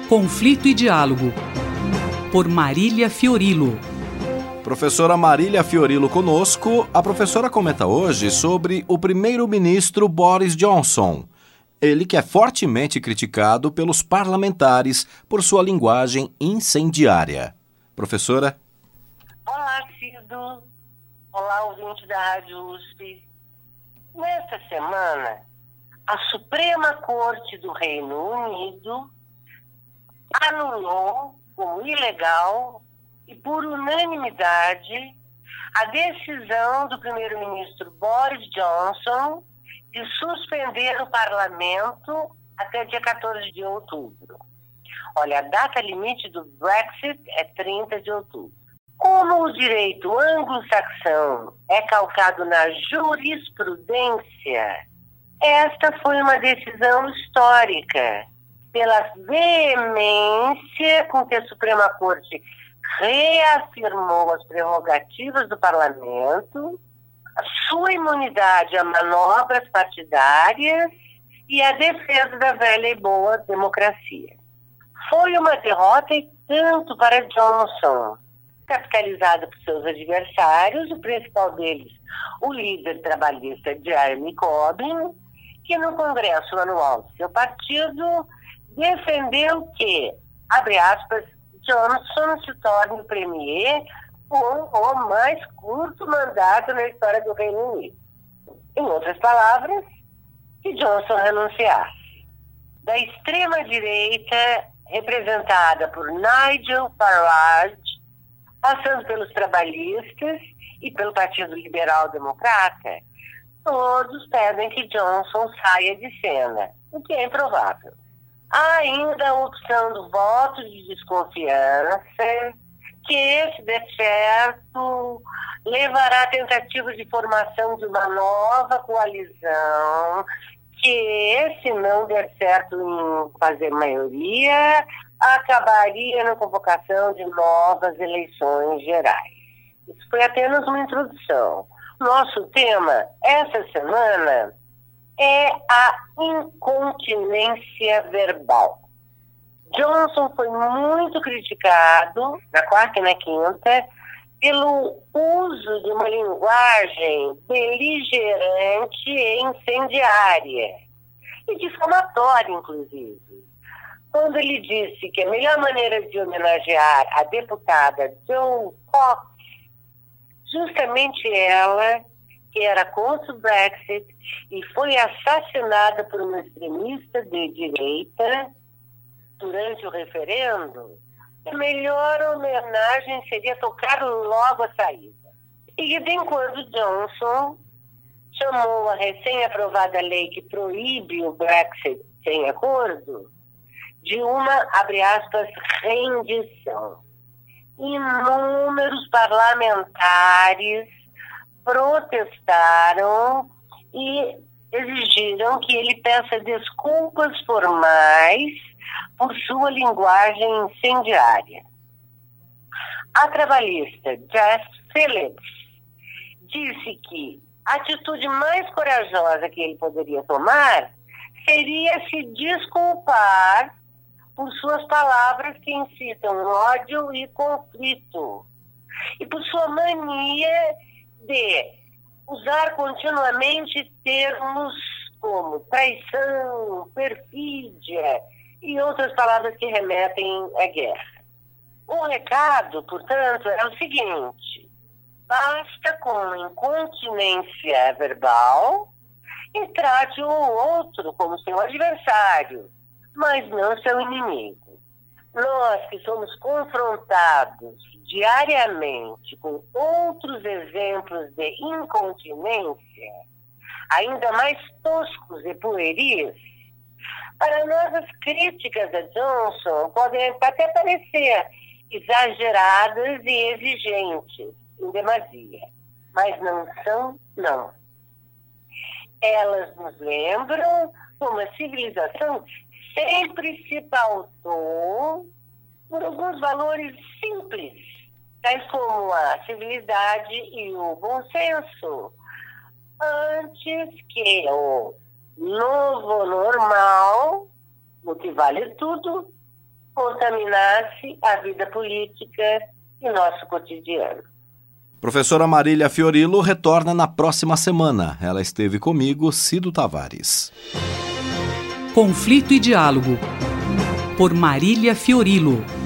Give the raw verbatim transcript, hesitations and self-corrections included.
Conflito e Diálogo, por Marília Fiorilo. Professora Marília Fiorilo conosco. A professora comenta hoje sobre o primeiro-ministro Boris Johnson. Ele que é fortemente criticado pelos parlamentares por sua linguagem incendiária. Professora? Olá, Cido. Olá, ouvinte da Rádio U S P. Nesta semana, a Suprema Corte do Reino Unido anulou como ilegal e por unanimidade a decisão do primeiro-ministro Boris Johnson de suspender o parlamento até dia quatorze de outubro. Olha, a data limite do Brexit é trinta de outubro. Como o direito anglo-saxão é calcado na jurisprudência, esta foi uma decisão histórica, pela veemência com que a Suprema Corte reafirmou as prerrogativas do parlamento, a sua imunidade a manobras partidárias e a defesa da velha e boa democracia. Foi uma derrota e tanto para Johnson, capitalizado por seus adversários, o principal deles, o líder trabalhista Jeremy Corbyn, que no Congresso Anual do seu partido defendeu que, abre aspas, Johnson se torne o premier com o mais curto mandato na história do Reino Unido. Em outras palavras, que Johnson renunciasse. Da extrema-direita, representada por Nigel Farage, passando pelos trabalhistas e pelo Partido Liberal Democrata, todos pedem que Johnson saia de cena, o que é improvável. Há ainda a opção do voto de desconfiança, que, se der certo, levará a tentativa de formação de uma nova coalizão, que, se não der certo em fazer maioria, acabaria na convocação de novas eleições gerais. Isso foi apenas uma introdução. Nosso tema, essa semana, é a incontinência verbal. Johnson foi muito criticado, na quarta e na quinta, pelo uso de uma linguagem beligerante e incendiária, e difamatória, inclusive. Quando ele disse que a melhor maneira de homenagear a deputada Jo Cox, justamente ela, que era contra o Brexit e foi assassinada por um extremista de direita durante o referendo, a melhor homenagem seria tocar logo a saída. E de enquanto Johnson chamou a recém-aprovada lei que proíbe o Brexit sem acordo de uma, abre aspas, rendição. Inúmeros parlamentares protestaram e exigiram que ele peça desculpas formais por sua linguagem incendiária. A trabalhista Jess Phillips disse que a atitude mais corajosa que ele poderia tomar seria se desculpar por suas palavras que incitam ódio e conflito, e por sua mania de usar continuamente termos como traição, perfídia e outras palavras que remetem à guerra. O recado, portanto, é o seguinte: basta com incontinência verbal e trate o outro como seu adversário, mas não seu inimigo. Nós que somos confrontados diariamente com outros exemplos de incontinência, ainda mais toscos e pueris, para nós as críticas a Johnson podem até parecer exageradas e exigentes, em demasia, mas não são, não. Elas nos lembram como a civilização sempre se pautou por alguns valores simples, tais como a civilidade e o bom senso, antes que o novo normal, o que vale tudo, contaminasse a vida política e nosso cotidiano. Professora Marília Fiorilo retorna na próxima semana. Ela esteve comigo, Cido Tavares. Conflito e Diálogo, por Marília Fiorilo.